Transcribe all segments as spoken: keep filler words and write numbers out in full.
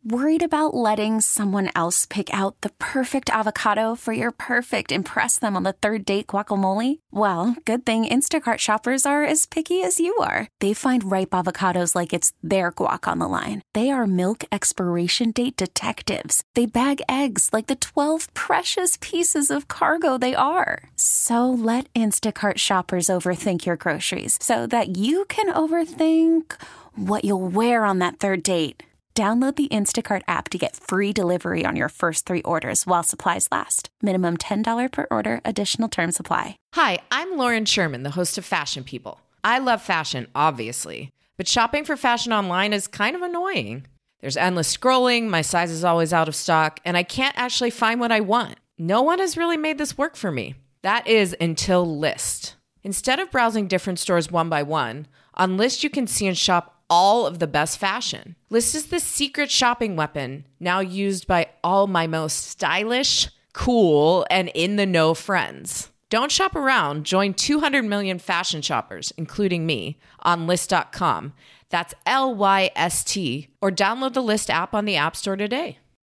Worried about letting someone else pick out the perfect avocado for your perfect impress them on the third date guacamole? Well, good thing Instacart shoppers are as picky as you are. They find ripe avocados like it's their guac on the line. They are milk expiration date detectives. They bag eggs like the twelve precious pieces of cargo they are. So let Instacart shoppers overthink your groceries so that you can overthink what you'll wear on that third date. Download the Instacart app to get free delivery on your first three orders while supplies last. Minimum ten dollars per order. Additional terms apply. Hi, I'm Lauren Sherman, the host of Fashion People. I love fashion, obviously, but shopping for fashion online is kind of annoying. There's endless scrolling, my size is always out of stock, and I can't actually find what I want. No one has really made this work for me. That is until Lyst. Instead of browsing different stores one by one, on Lyst you can see and shop all of the best fashion. Lyst is the secret shopping weapon now used by all my most stylish, cool, and in-the-know friends. Don't shop around. Join two hundred million fashion shoppers, including me, on Lyst dot com. That's L Y S T. Or download the Lyst app on the App Store today.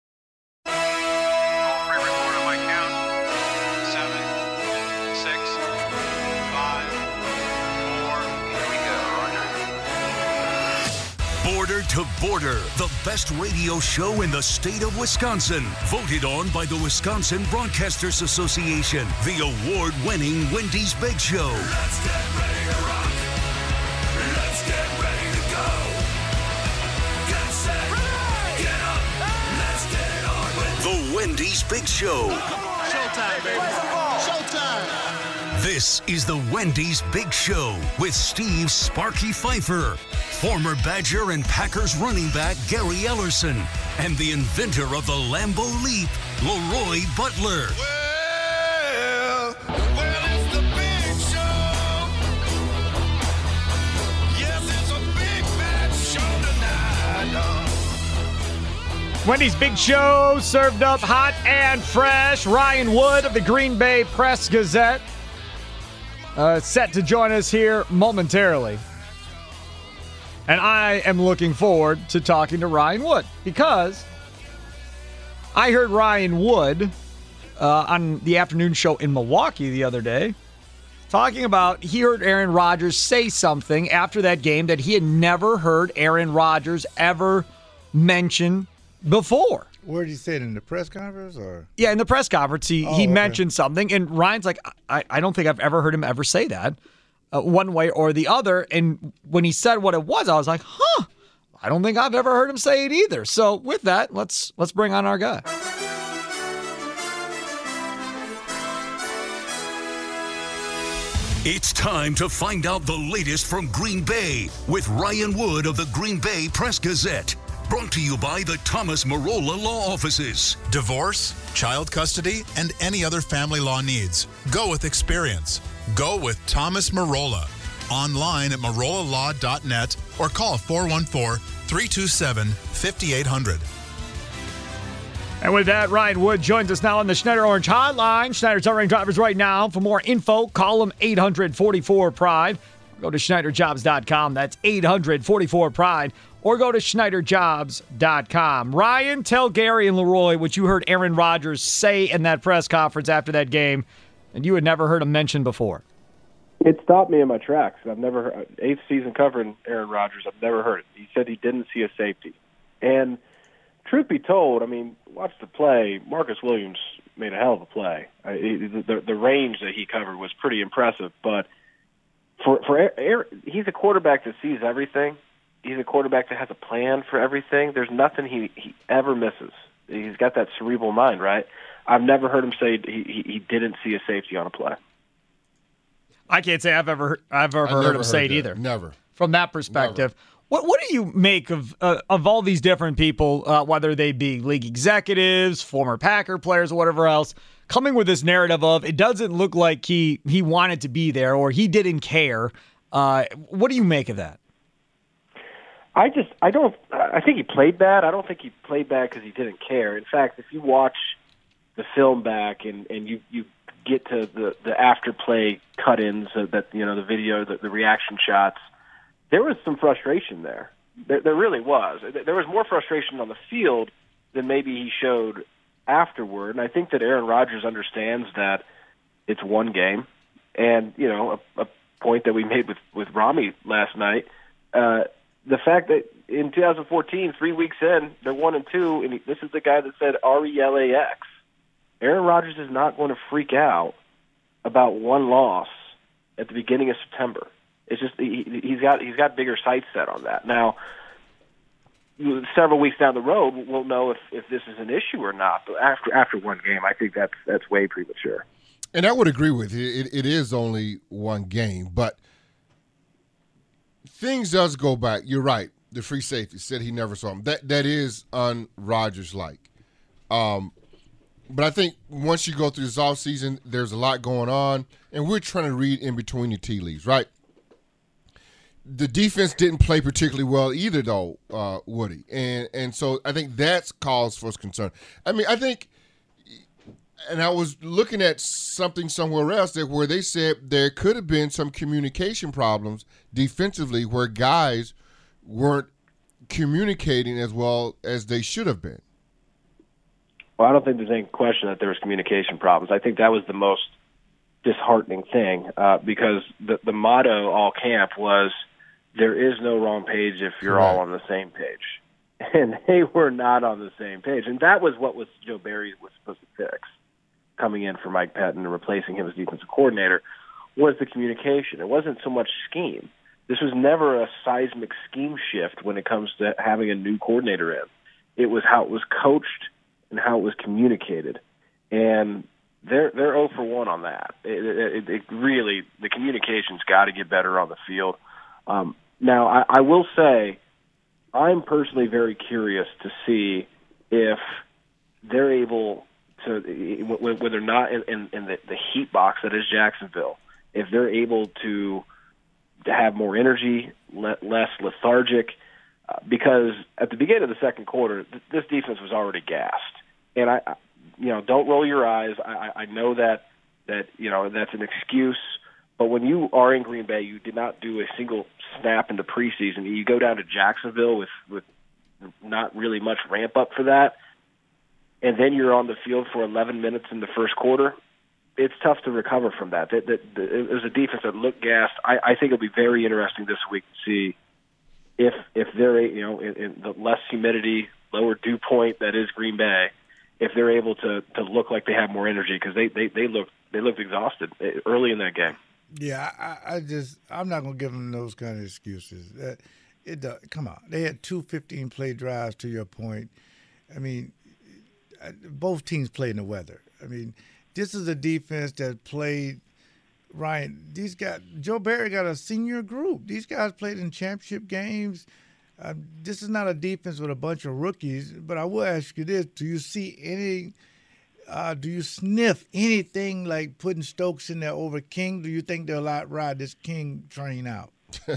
Border to Border, the best radio show in the state of Wisconsin. Voted on by the Wisconsin Broadcasters Association. The award-winning Wendy's Big Show. Let's get ready to rock. Let's get ready to go. Get set. Get up. Let's get it on with The Wendy's Big Show. Showtime, baby. Showtime. This is the Wendy's Big Show with Steve Sparky Pfeiffer, former Badger and Packers running back Gary Ellerson, and the inventor of the Lambeau Leap, Leroy Butler. Well, well, it's the big show. Yes, it's a big bad show tonight. Wendy's Big Show, served up hot and fresh. Ryan Wood of the Green Bay Press Gazette, uh, set to join us here momentarily. And I am looking forward to talking to Ryan Wood because I heard Ryan Wood uh, on the afternoon show in Milwaukee the other day talking about he heard Aaron Rodgers say something after that game that he had never heard Aaron Rodgers ever mention before. Where did he say it, in the press conference? Or Yeah, in the press conference, he, oh, he okay. mentioned something, and Ryan's like, I, I don't think I've ever heard him ever say that. Uh, one way or the other. And when he said what it was, I was like, huh, I don't think I've ever heard him say it either. So with that, let's let's bring on our guy. It's time to find out the latest from Green Bay with Ryan Wood of the Green Bay Press Gazette. Brought to you by the Thomas Marola Law Offices. Divorce, child custody, and any other family law needs. Go with experience. Go with Thomas Marola. Online at marola law dot net or call four one four, three two seven, five eight zero zero. And with that, Ryan Wood joins us now on the Schneider Orange Hotline. Schneider's hiring drivers right now. For more info, call them eight hundred, forty-four, pride. Go to schneider jobs dot com. That's eight hundred, forty-four, pride. Or go to schneider jobs dot com. Ryan, tell Gary and Leroy what you heard Aaron Rodgers say in that press conference after that game, and you had never heard him mention before. It stopped me in my tracks. I've never heard, eighth season covering Aaron Rodgers. I've never heard it. He said he didn't see a safety. And truth be told, I mean, watch the play. Marcus Williams made a hell of a play. I, the, the range that he covered was pretty impressive. But for for Aaron, he's a quarterback that sees everything. He's a quarterback that has a plan for everything. There's nothing he, he ever misses. He's got that cerebral mind, right? I've never heard him say he, he, he didn't see a safety on a play. I can't say I've ever I've ever I heard never him say heard it that. either. Never. From that perspective. Never. What what do you make of uh, of all these different people, uh, whether they be league executives, former Packer players, or whatever else, coming with this narrative of it doesn't look like he, he wanted to be there or he didn't care. Uh, what do you make of that? I just, I don't, I think he played bad. I don't think he played bad because he didn't care. In fact, if you watch the film back and, and you, you get to the, the after-play cut-ins, uh, that, you know, the video, the, the reaction shots, there was some frustration there. There, there really was. There was more frustration on the field than maybe he showed afterward. And I think that Aaron Rodgers understands that it's one game. And, you know, a, a point that we made with, with Rami last night, uh, the fact that in two thousand fourteen, three weeks in, they're one and two, and he, this is the guy that said R E L A X. Aaron Rodgers is not going to freak out about one loss at the beginning of September. It's just he, he's got he's got bigger sights set on that. Now, several weeks down the road, we'll know if, if this is an issue or not. But after after one game, I think that's that's way premature. And I would agree with you. It, it is only one game, but things does go back. You're right. The free safety said he never saw him. That that is un-Rodgers-like. Um, but I think once you go through this offseason, there's a lot going on, and we're trying to read in between the tea leaves, right? The defense didn't play particularly well either, though, uh, Woody. And and so I think that's cause for concern. I mean, I think – and I was looking at something somewhere else that where they said there could have been some communication problems defensively where guys weren't communicating as well as they should have been. Well, I don't think there's any question that there was communication problems. I think that was the most disheartening thing uh, because the, the motto all camp was there is no wrong page if you're Correct. all on the same page. And they were not on the same page. And that was what was Joe Barry was supposed to fix. Coming in for Mike Pettin and replacing him as defensive coordinator was the communication. It wasn't so much scheme. This was never a seismic scheme shift when it comes to having a new coordinator in. It was how it was coached and how it was communicated. And they're they're zero for one on that. It, it, it really, the communication's got to get better on the field. Um, now, I, I will say I'm personally very curious to see if they're able – So when, when they're not in, in, in the, the heat box that is Jacksonville, if they're able to, to have more energy, le, less lethargic, uh, because at the beginning of the second quarter, th- this defense was already gassed. And I, I, you know, don't roll your eyes. I, I know that that you know that's an excuse, but when you are in Green Bay, you did not do a single snap in the preseason. You go down to Jacksonville with with not really much ramp up for that. And then you're on the field for eleven minutes in the first quarter, it's tough to recover from that. That, that, that it was a defense that looked gassed. I, I think it'll be very interesting this week to see if if they're, you know, in, in the less humidity, lower dew point that is Green Bay, if they're able to, to look like they have more energy because they, they, they looked they looked exhausted early in that game. Yeah, I, I just I'm not gonna give them those kind of excuses. That it uh, come on, they had two fifteen-play drives. To your point, I mean. Both teams played in the weather. I mean, this is a defense that played, Ryan, these guys, Joe Barry got a senior group. These guys played in championship games. Uh, this is not a defense with a bunch of rookies, but I will ask you this. Do you see any, uh, do you sniff anything like putting Stokes in there over King? Do you think they'll ride this King train out?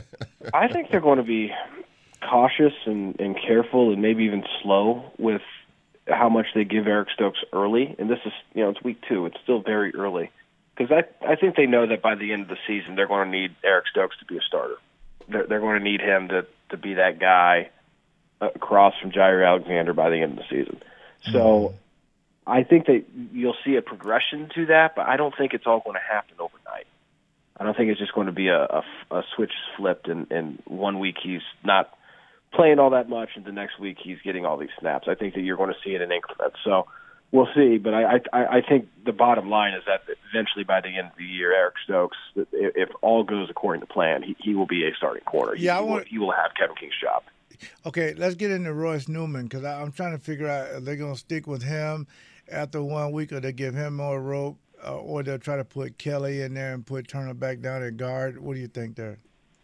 I think they're going to be cautious and, and careful and maybe even slow with how much they give Eric Stokes early. And this is, you know, it's week two. It's still very early. Because I, I think they know that by the end of the season, they're going to need Eric Stokes to be a starter. They're, they're going to need him to, to be that guy across from Jair Alexander by the end of the season. So mm-hmm. I think that you'll see a progression to that, but I don't think it's all going to happen overnight. I don't think it's just going to be a, a, a switch flipped and, and one week he's not playing all that much, and the next week he's getting all these snaps. I think that you're going to see it in increments. So we'll see. But I, I, I think the bottom line is that eventually by the end of the year, Eric Stokes, if all goes according to plan, he, he will be a starting corner. Yeah, he, I want... will, he will have Kevin King's job. Okay, let's get into Royce Newman because I'm trying to figure out if they're going to stick with him after one week or they give him more rope uh, or they'll try to put Kelly in there and put Turner back down at guard. What do you think there?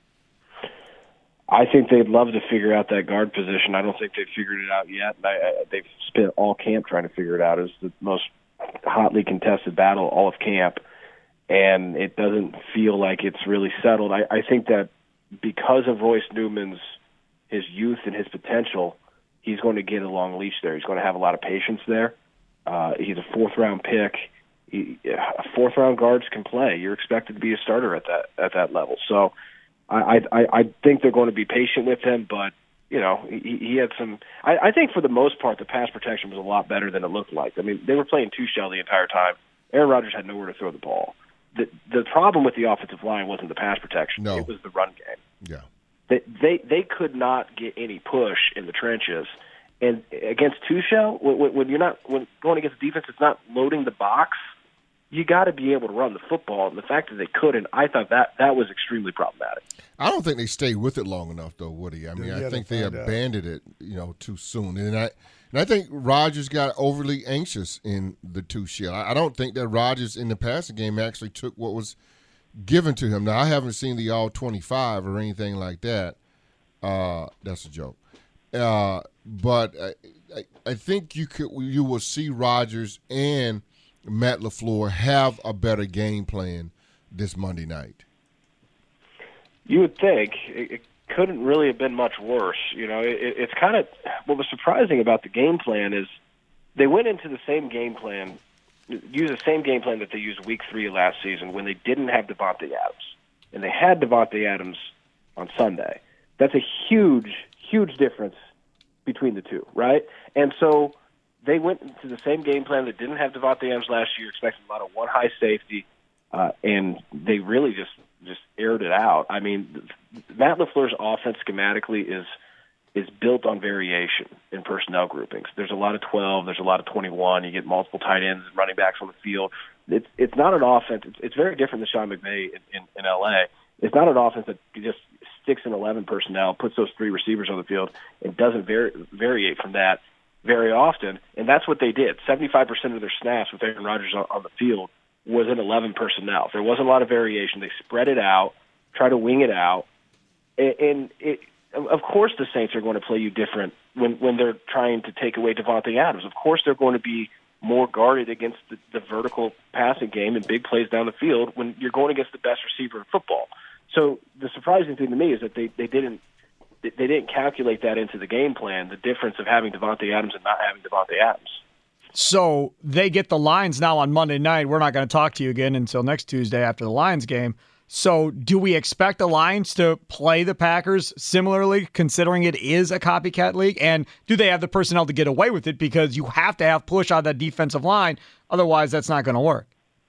I think they'd love to figure out that guard position. I don't think they've figured it out yet. I, I, they've spent all camp trying to figure it out. It's the most hotly contested battle all of camp, and it doesn't feel like it's really settled. I, I think that because of Royce Newman's his youth and his potential, he's going to get a long leash there. He's going to have a lot of patience there. Uh, he's a fourth-round pick. He, fourth-round guards can play. You're expected to be a starter at that at that level. So I, I, I think they're going to be patient with him, but you know, he, he had some. I, I think for the most part, the pass protection was a lot better than it looked like. I mean, they were playing two shell the entire time. Aaron Rodgers had nowhere to throw the ball. The the problem with the offensive line wasn't the pass protection; no. it was the run game. Yeah, they, they they could not get any push in the trenches, and against two shell, when, when you're not when going against a defense that's not loading the box, you got to be able to run the football. And the fact that they couldn't, I thought that that was extremely problematic. I don't think they stayed with it long enough, though, Woody. I mean, Yeah, I think they find out. abandoned it, you know, too soon. And I and I think Rodgers got overly anxious in the two shell. I, I don't think that Rodgers in the passing game actually took what was given to him. Now, I haven't seen the all twenty-five or anything like that. Uh, that's a joke. Uh, but I, I, I think you could you will see Rodgers and Matt LaFleur have a better game plan this Monday night. You would think it, it couldn't really have been much worse. You know, it, it's kind of what was surprising about the game plan is they went into the same game plan, used the same game plan that they used week three of last season when they didn't have Devontae Adams, and they had Devontae Adams on Sunday. That's a huge, huge difference between the two, right? And so they went into the same game plan that didn't have Devontae Adams last year, expecting a lot of one high safety, uh, and they really just just aired it out. I mean, Matt LaFleur's offense schematically is is built on variation in personnel groupings. There's a lot of twelve, there's a lot of twenty-one. You get multiple tight ends and running backs on the field. It's it's not an offense. It's, it's very different than Sean McVay in, in, in L A. It's not an offense that just sticks in eleven personnel, puts those three receivers on the field, and doesn't vari- variate from that very often. And that's what they did. seventy-five percent of their snaps with Aaron Rodgers on, on the field was in eleven personnel. There wasn't a lot of variation. They spread it out, try to wing it out, and, and it, of course the Saints are going to play you different when, when they're trying to take away Devontae Adams. Of course they're going to be more guarded against the, the vertical passing game and big plays down the field when you're going against the best receiver in football. So the surprising thing to me is that they, they didn't they didn't calculate that into the game plan, the difference of having Devontae Adams and not having Devontae Adams. So they get the Lions now on Monday night. We're not going to talk to you again until next Tuesday after the Lions game. So do we expect the Lions to play the Packers similarly, considering it is a copycat league? And do they have the personnel to get away with it? Because you have to have push on that defensive line. Otherwise, that's not going to work.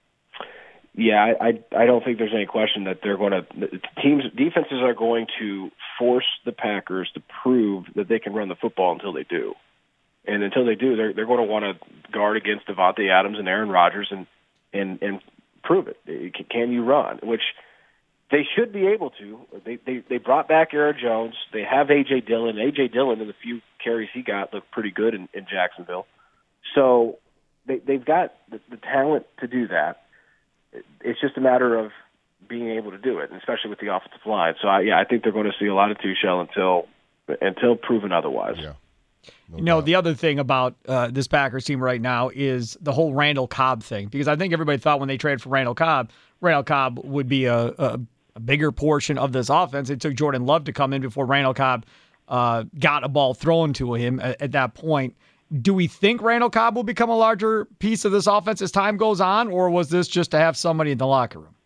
Yeah, I, I I don't think there's any question that they're going to teams defenses are going to force the Packers to prove that they can run the football until they do. And until they do, they're they're going to want to guard against Devontae Adams and Aaron Rodgers and and and prove it. Can you run? Which they should be able to. They they they brought back Aaron Jones. They have A J Dillon. A J Dillon, in the few carries he got, looked pretty good in, in Jacksonville. So they they've got the, the talent to do that. It's just a matter of being able to do it, and especially with the offensive line. So I, yeah, I think they're going to see a lot of two shell until until proven otherwise. Yeah. No you know, doubt. the other thing about uh, this Packers team right now is the whole Randall Cobb thing, because I think everybody thought when they traded for Randall Cobb, Randall Cobb would be a, a, a bigger portion of this offense. It took Jordan Love to come in before Randall Cobb uh, got a ball thrown to him at, at that point. Do we think Randall Cobb will become a larger piece of this offense as time goes on, or was this just to have somebody in the locker room?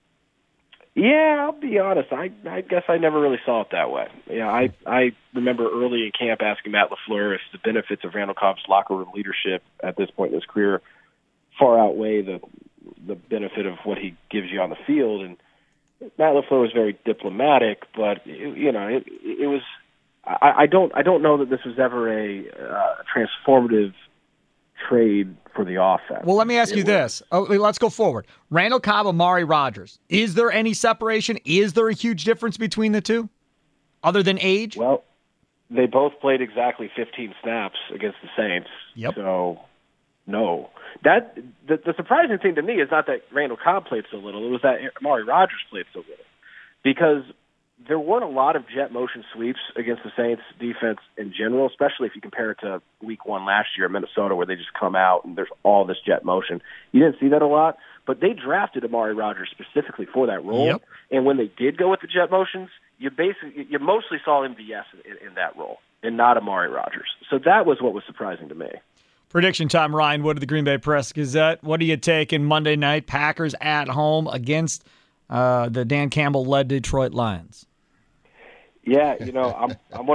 Yeah, I'll be honest. I I guess I never really saw it that way. Yeah, I I remember early in camp asking Matt LaFleur if the benefits of Randall Cobb's locker room leadership at this point in his career far outweigh the the benefit of what he gives you on the field. And Matt LaFleur was very diplomatic, but you know, it, it was. I, I don't I don't know that this was ever a uh, transformative trade for the offense. Well, let me ask It you was- this. Oh, let's go forward. Randall Cobb, Amari Rodgers. Is there any separation? Is there a huge difference between the two, other than age? Well, they both played exactly fifteen snaps against the Saints. Yep. So, no. That the, the surprising thing to me is not that Randall Cobb played so little. It was that Amari Rodgers played so little. Because there weren't a lot of jet motion sweeps against the Saints defense in general, especially if you compare it to week one last year at Minnesota where they just come out and there's all this jet motion. You didn't see that a lot, but they drafted Amari Rodgers specifically for that role. Yep. And when they did go with the jet motions, you basically you mostly saw M V S in, in that role and not Amari Rodgers. So that was what was surprising to me. Prediction time, Ryan Wood of the Green Bay Press Gazette. What do you take in Monday night? Packers at home against uh, the Dan Campbell-led Detroit Lions. Yeah, you know, I'm, I want to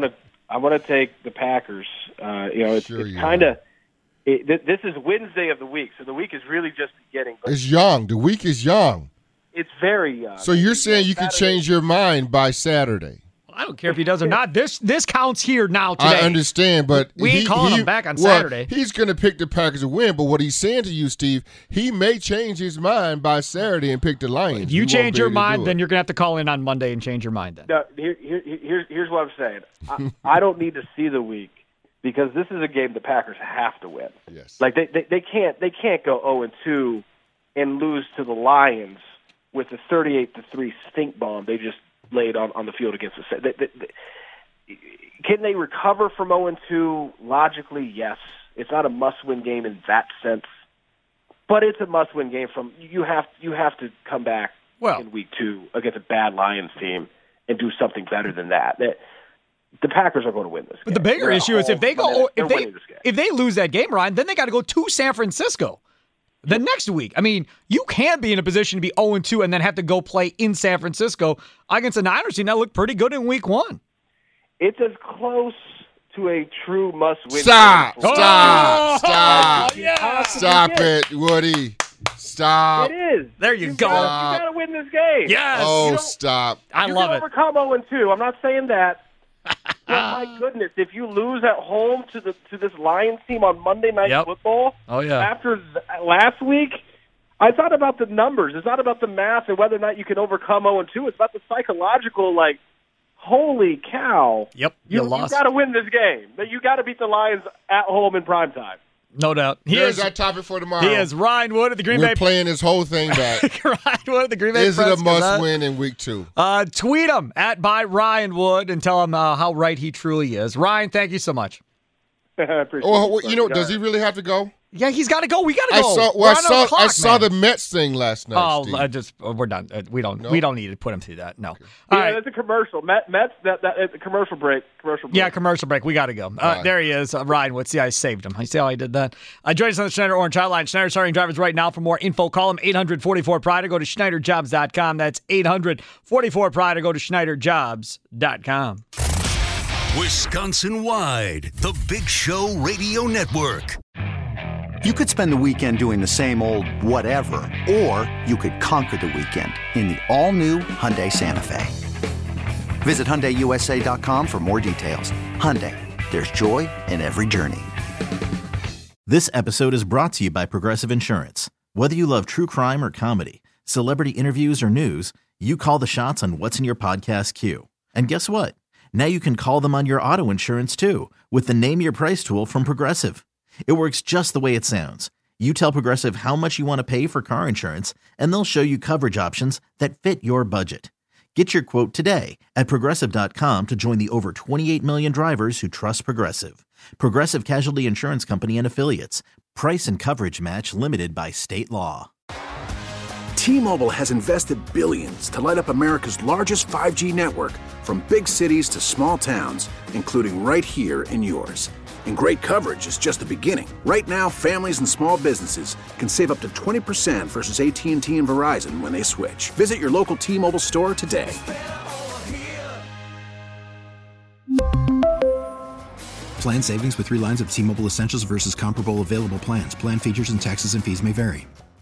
I'm going to take the Packers. Uh, you know, it's, Sure it's you kind of it, th- this is Wednesday of the week, so the week is really just beginning. But It's young. The week is young. it's very young. So you're You saying know, you can Saturday- change your mind by Saturday? I don't care if he does or not. This this counts here now today. I understand, but We ain't he, calling he- him back on well, Saturday. He's going to pick the Packers to win, but what he's saying to you, Steve, he may change his mind by Saturday and pick the Lions. If He you won't change be your able to do mind, it. then you're going to have to call in on Monday and change your mind then. No, here, here, here's here's what I'm saying. I, I don't need to see the week because this is a game the Packers have to win. Yes. Like they they, they can't they can't go oh and two and lose to the Lions with the thirty-eight to three stink bomb they just laid on, on the field against the. They, they, they, can they recover from oh and two? Logically, yes. It's not a must-win game in that sense, but it's a must-win game. From you have you have to come back Well- in week two against a bad Lions team and do something better than that. That the Packers are going to win this game. But the bigger They're at issue is if home, they but go they're if they winning this game. if they lose that game, Ryan, then they got to go to San Francisco the next week. I mean, you can't be in a position to be oh and two and then have to go play in San Francisco against the Niners team that looked pretty good in week one. It's as close to a true must-win. Stop! game for- Stop! Stop! Oh, yeah. Stop it, Woody! Stop! It is. There you You've go. Gotta, you got to win this game. Yes. Oh, You know- stop! I you love can it. overcome oh and two. I'm not saying that. But my goodness, if you lose at home to the to this Lions team on Monday Night Yep. Football, Oh, yeah. after th- last week, I thought about the numbers. It's not about the math and whether or not you can overcome oh and two. It's about the psychological, like, holy cow. Yep, you You, you lost. got to win this game. You got to beat the Lions at home in prime time. No doubt. He Here's is, our topic for tomorrow. he is Ryan Wood of the Green We're Bay playing this whole thing back. Ryan Wood of the Green Bay Is it a Press Gazette. must-win in week two? Uh, tweet him at by Ryan Wood and tell him uh, how right he truly is. Ryan, thank you so much. I appreciate Oh, it. you know, All does he right. really have to go? Yeah, he's got to go. We got to I go. saw. We're Well, I on our saw. clock, I saw man. the Mets thing last night. Oh, Steve. uh, just uh, we're done. Uh, we don't. No? We don't need to put him through that. No. All Yeah, right. that's a commercial. Met, Mets, that, that, uh, commercial break. Commercial break. Yeah, commercial break. We got to go. Uh, right. There he is, uh, Ryan Wood. See, I saved him. I see how I did that. Uh, join us on the Schneider Orange Hotline. Schneider starting drivers right now. For more info, call them eight hundred forty-four Pride or go to Schneider Jobs dot com. That's eight hundred forty-four Pride or go to Schneider Jobs dot com. Wisconsin-wide, the Big Show Radio Network. You could spend the weekend doing the same old whatever, or you could conquer the weekend in the all-new Hyundai Santa Fe. Visit Hyundai U S A dot com for more details. Hyundai, there's joy in every journey. This episode is brought to you by Progressive Insurance. Whether you love true crime or comedy, celebrity interviews or news, you call the shots on what's in your podcast queue. And guess what? Now you can call them on your auto insurance too with the Name Your Price tool from Progressive. It works just the way it sounds. You tell Progressive how much you want to pay for car insurance, and they'll show you coverage options that fit your budget. Get your quote today at Progressive dot com to join the over twenty-eight million drivers who trust Progressive. Progressive Casualty Insurance Company and Affiliates. Price and coverage match limited by state law. T-Mobile has invested billions to light up America's largest five G network, from big cities to small towns, including right here in yours. And great coverage is just the beginning. Right now, families and small businesses can save up to twenty percent versus A T and T and Verizon when they switch. Visit your local T-Mobile store today. Plan savings with three lines of T-Mobile Essentials versus comparable available plans. Plan features and taxes and fees may vary.